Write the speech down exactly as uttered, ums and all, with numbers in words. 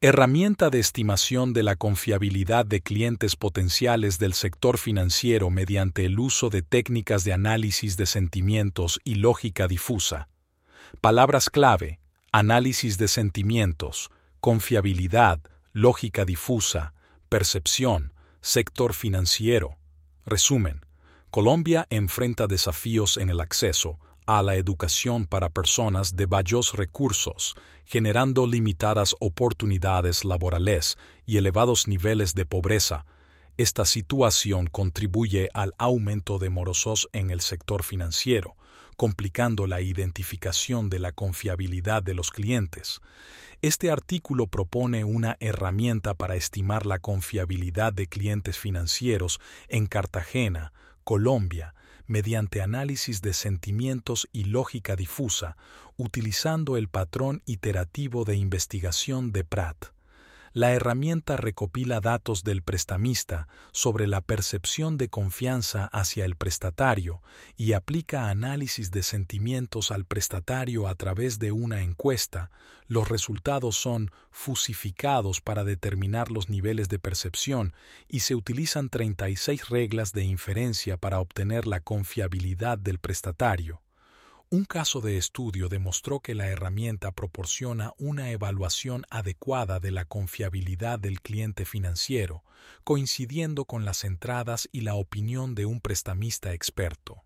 Herramienta de estimación de la confiabilidad de clientes potenciales del sector financiero mediante el uso de técnicas de análisis de sentimientos y lógica difusa. Palabras clave: análisis de sentimientos, confiabilidad, lógica difusa, percepción, sector financiero. Resumen: Colombia enfrenta desafíos en el acceso a la educación para personas de bajos recursos, generando limitadas oportunidades laborales y elevados niveles de pobreza. Esta situación contribuye al aumento de morosos en el sector financiero, complicando la identificación de la confiabilidad de los clientes. Este artículo propone una herramienta para estimar la confiabilidad de clientes financieros en Cartagena, Colombia, mediante análisis de sentimientos y lógica difusa, utilizando el patrón iterativo de investigación de Pratt. La herramienta recopila datos del prestamista sobre la percepción de confianza hacia el prestatario y aplica análisis de sentimientos al prestatario a través de una encuesta. Los resultados son fusificados para determinar los niveles de percepción y se utilizan treinta y seis reglas de inferencia para obtener la confiabilidad del prestatario. Un caso de estudio demostró que la herramienta proporciona una evaluación adecuada de la confiabilidad del cliente financiero, coincidiendo con las entradas y la opinión de un prestamista experto.